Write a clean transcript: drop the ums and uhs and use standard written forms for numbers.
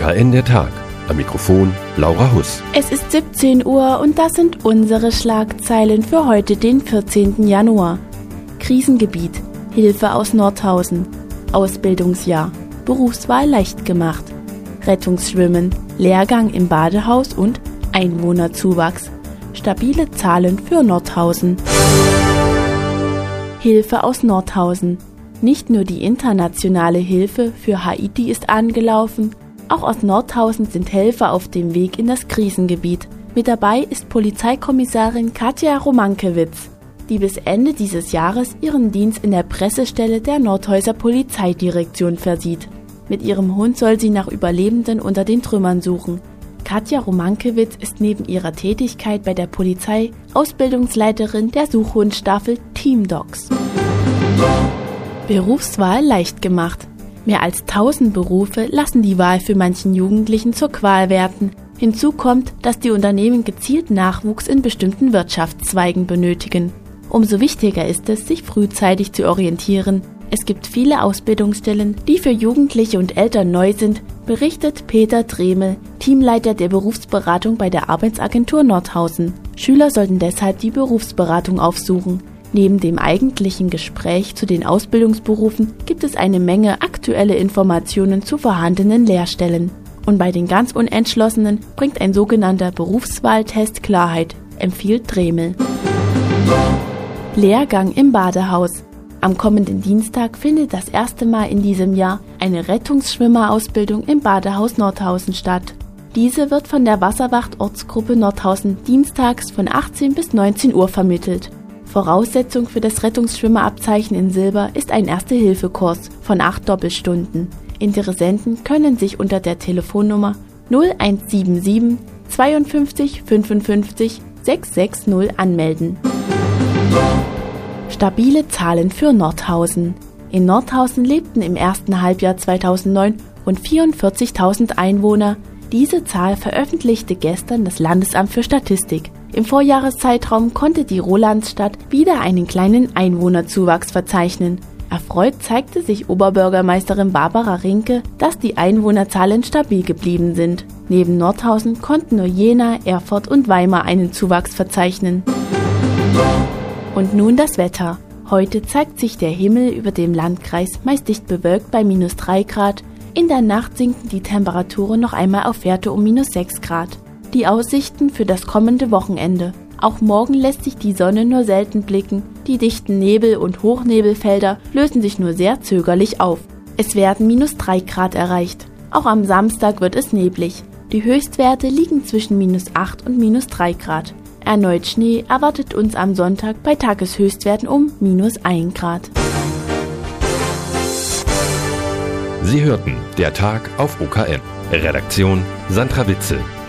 OKN der Tag. Am Mikrofon Laura Huss. Es ist 17 Uhr und das sind unsere Schlagzeilen für heute, den 14. Januar. Krisengebiet, Hilfe aus Nordhausen, Ausbildungsjahr, Berufswahl leicht gemacht, Rettungsschwimmen, Lehrgang im Badehaus und Einwohnerzuwachs. Stabile Zahlen für Nordhausen. Hilfe aus Nordhausen. Nicht nur die internationale Hilfe für Haiti ist angelaufen, auch aus Nordhausen sind Helfer auf dem Weg in das Krisengebiet. Mit dabei ist Polizeikommissarin Katja Romankiewicz, die bis Ende dieses Jahres ihren Dienst in der Pressestelle der Nordhäuser Polizeidirektion versieht. Mit ihrem Hund soll sie nach Überlebenden unter den Trümmern suchen. Katja Romankiewicz ist neben ihrer Tätigkeit bei der Polizei Ausbildungsleiterin der Suchhundstaffel Team Dogs. Berufswahl leicht gemacht. Mehr als 1000 Berufe lassen die Wahl für manchen Jugendlichen zur Qual werden. Hinzu kommt, dass die Unternehmen gezielt Nachwuchs in bestimmten Wirtschaftszweigen benötigen. Umso wichtiger ist es, sich frühzeitig zu orientieren. Es gibt viele Ausbildungsstellen, die für Jugendliche und Eltern neu sind, berichtet Peter Dremel, Teamleiter der Berufsberatung bei der Arbeitsagentur Nordhausen. Schüler sollten deshalb die Berufsberatung aufsuchen. Neben dem eigentlichen Gespräch zu den Ausbildungsberufen gibt es eine Menge aktuelle Informationen zu vorhandenen Lehrstellen. Und bei den ganz Unentschlossenen bringt ein sogenannter Berufswahltest Klarheit, empfiehlt Dremel. Lehrgang im Badehaus. Am kommenden Dienstag findet das erste Mal in diesem Jahr eine Rettungsschwimmerausbildung im Badehaus Nordhausen statt. Diese wird von der Wasserwacht Ortsgruppe Nordhausen dienstags von 18 bis 19 Uhr vermittelt. Voraussetzung für das Rettungsschwimmerabzeichen in Silber ist ein Erste-Hilfe-Kurs von 8 Doppelstunden. Interessenten können sich unter der Telefonnummer 0177 52 55 660 anmelden. Stabile Zahlen für Nordhausen. In Nordhausen lebten im ersten Halbjahr 2009 rund 44.000 Einwohner. Diese Zahl veröffentlichte gestern das Landesamt für Statistik. Im Vorjahreszeitraum konnte die Rolandsstadt wieder einen kleinen Einwohnerzuwachs verzeichnen. Erfreut zeigte sich Oberbürgermeisterin Barbara Rinke, dass die Einwohnerzahlen stabil geblieben sind. Neben Nordhausen konnten nur Jena, Erfurt und Weimar einen Zuwachs verzeichnen. Und nun das Wetter. Heute zeigt sich der Himmel über dem Landkreis meist dicht bewölkt bei -3 Grad. In der Nacht sinken die Temperaturen noch einmal auf Werte um -6 Grad. Die Aussichten für das kommende Wochenende. Auch morgen lässt sich die Sonne nur selten blicken. Die dichten Nebel- und Hochnebelfelder lösen sich nur sehr zögerlich auf. Es werden -3 Grad erreicht. Auch am Samstag wird es neblig. Die Höchstwerte liegen zwischen -8 und -3 Grad. Erneut Schnee erwartet uns am Sonntag bei Tageshöchstwerten um -1 Grad. Sie hörten der Tag auf OKN. Redaktion Sandra Witzel.